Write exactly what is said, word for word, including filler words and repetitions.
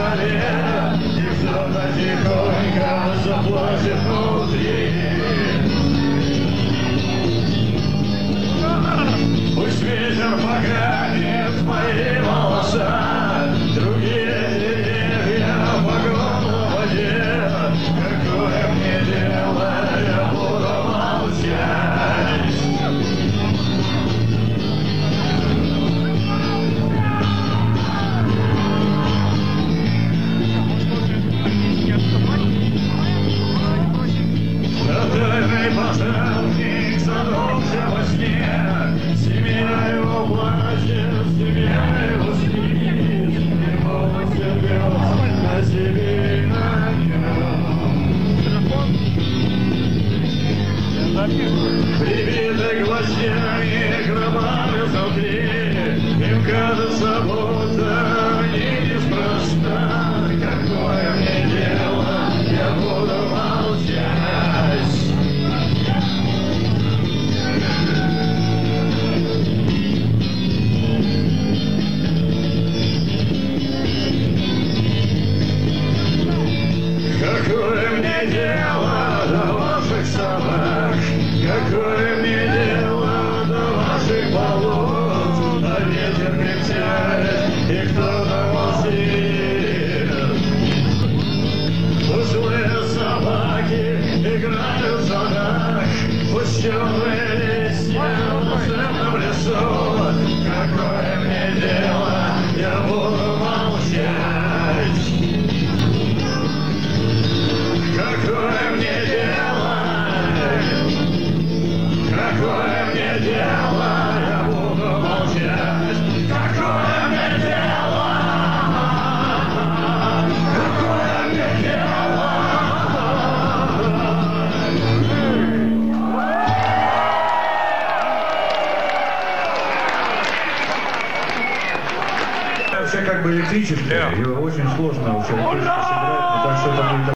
дворе, и кто-то тихонько заплачет внутри. Пусть ветер погонит мои волоса, другие деревья погон в воде. Какое мне дело, я буду молчать. Который пожарник задумся во сне, семья его плачет, семья его спит, и молодцы рвет на себе и на нем. Прибиты гвоздями гробами внутри, им кажется, будто они неспроста. Какое мне дело, я буду молчать. Какое мне дело до ваших собак, какое мне дело до ваших болот, а ветер кричает, и кто-то молчит. Пусть злые собаки играют в садах, пусть темные листья в волшебном лесу. Какое мне дело, я буду молчать. Какое мне дело, какое мне дело, я буду молчать. Какое мне дело, какое мне дело. Вообще как бы электрическое, его очень сложно вообще сыграть, но так что это будет